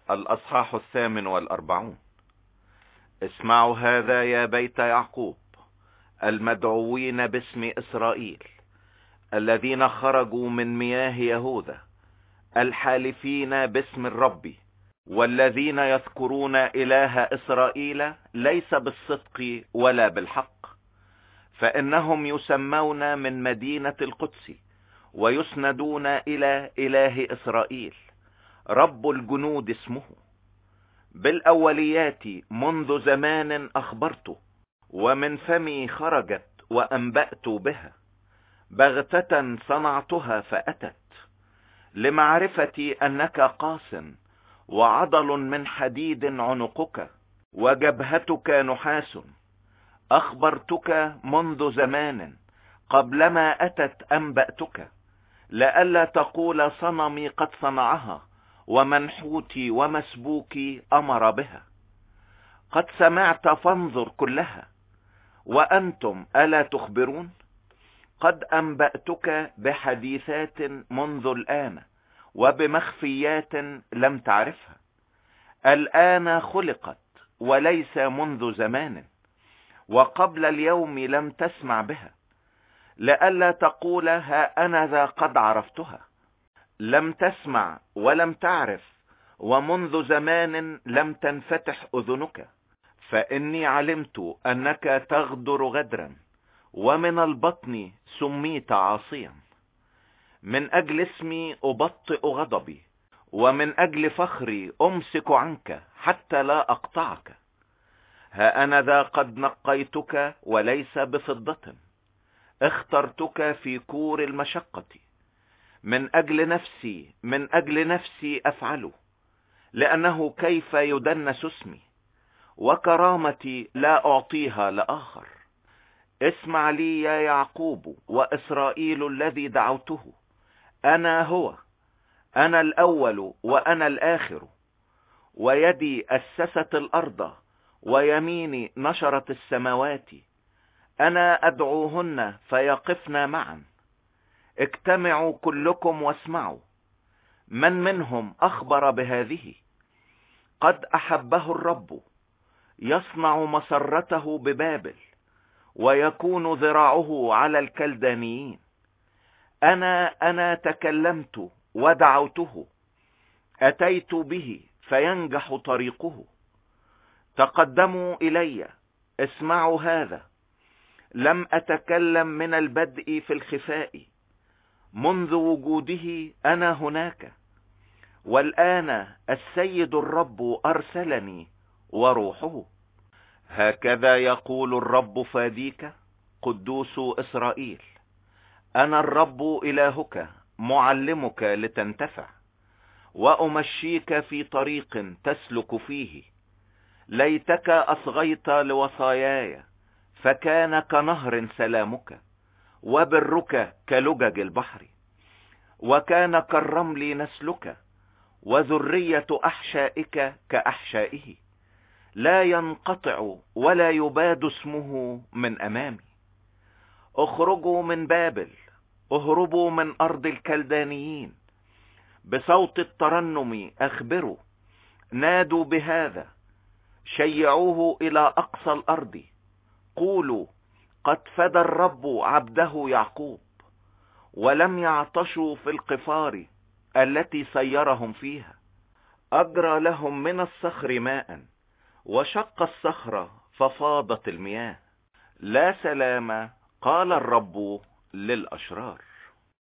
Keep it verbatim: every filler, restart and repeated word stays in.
الأصحاح الثامن والأربعون. اسمعوا هذا يا بيت يعقوب المدعوين باسم إسرائيل، الذين خرجوا من مياه يهوذا، الحالفين باسم الرب، والذين يذكرون إله إسرائيل ليس بالصدق ولا بالحق، فإنهم يسمون من مدينة القدس ويسندون إلى إله إسرائيل، رب الجنود اسمه. بالأوليات منذ زمان أخبرته، ومن فمي خرجت وأنبأت بها. بغتة صنعتها فأتت، لمعرفتي أنك قاس، وعضل من حديد عنقك، وجبهتك نحاس. أخبرتك منذ زمان، قبلما أتت أنبأتك، لئلا تقول صنمي قد صنعها، ومنحوتي ومسبوكي أمر بها. قد سمعت فانظر كلها، وأنتم ألا تخبرون؟ قد أنبأتك بحديثات منذ الآن، وبمخفيات لم تعرفها. الآن خلقت وليس منذ زمان، وقبل اليوم لم تسمع بها، لئلا تقول ها أنا ذا قد عرفتها. لم تسمع ولم تعرف، ومنذ زمان لم تنفتح أذنك. فإني علمت أنك تغدر غدرا، ومن البطن سميت عاصيا. من أجل اسمي أبطئ غضبي، ومن أجل فخري أمسك عنك حتى لا أقطعك. ها أنا ذا قد نقيتك وليس بفضة، اخترتك في كور المشقة. من أجل نفسي من أجل نفسي أفعله، لأنه كيف يدنس اسمي، وكرامتي لا أعطيها لآخر. اسمع لي يا يعقوب وإسرائيل الذي دعوته، أنا هو، أنا الأول وأنا الآخر. ويدي أسست الأرض، ويميني نشرت السماوات. أنا أدعوهن فيقفن معا. اجتمعوا كلكم واسمعوا. من منهم أخبر بهذه؟ قد أحبه الرب، يصنع مسرته ببابل، ويكون ذراعه على الكلدانيين. أنا أنا تكلمت ودعوته، أتيت به فينجح طريقه. تقدموا إلي، اسمعوا هذا. لم أتكلم من البدء في الخفاء، منذ وجوده أنا هناك. والآن السيد الرب أرسلني وروحه. هكذا يقول الرب فاديك، قدوس إسرائيل: أنا الرب إلهك، معلمك لتنتفع، وأمشيك في طريق تسلك فيه. ليتك أصغيت لوصاياي، فكان كنهر سلامك، وبرك كلجج البحر. وكان كالرمل نسلك، وذرية أحشائك كأحشائه. لا ينقطع ولا يباد اسمه من أمامي. اخرجوا من بابل، اهربوا من أرض الكلدانيين. بصوت الترنم أخبروا، نادوا بهذا، شيعوه إلى أقصى الأرض. قولوا: قد فدى الرب عبده يعقوب، ولم يعطشوا في القفار التي سيرهم فيها. أجرى لهم من الصخر ماء، وشق الصخرة ففاضت المياه. لا سلام، قال الرب للأشرار.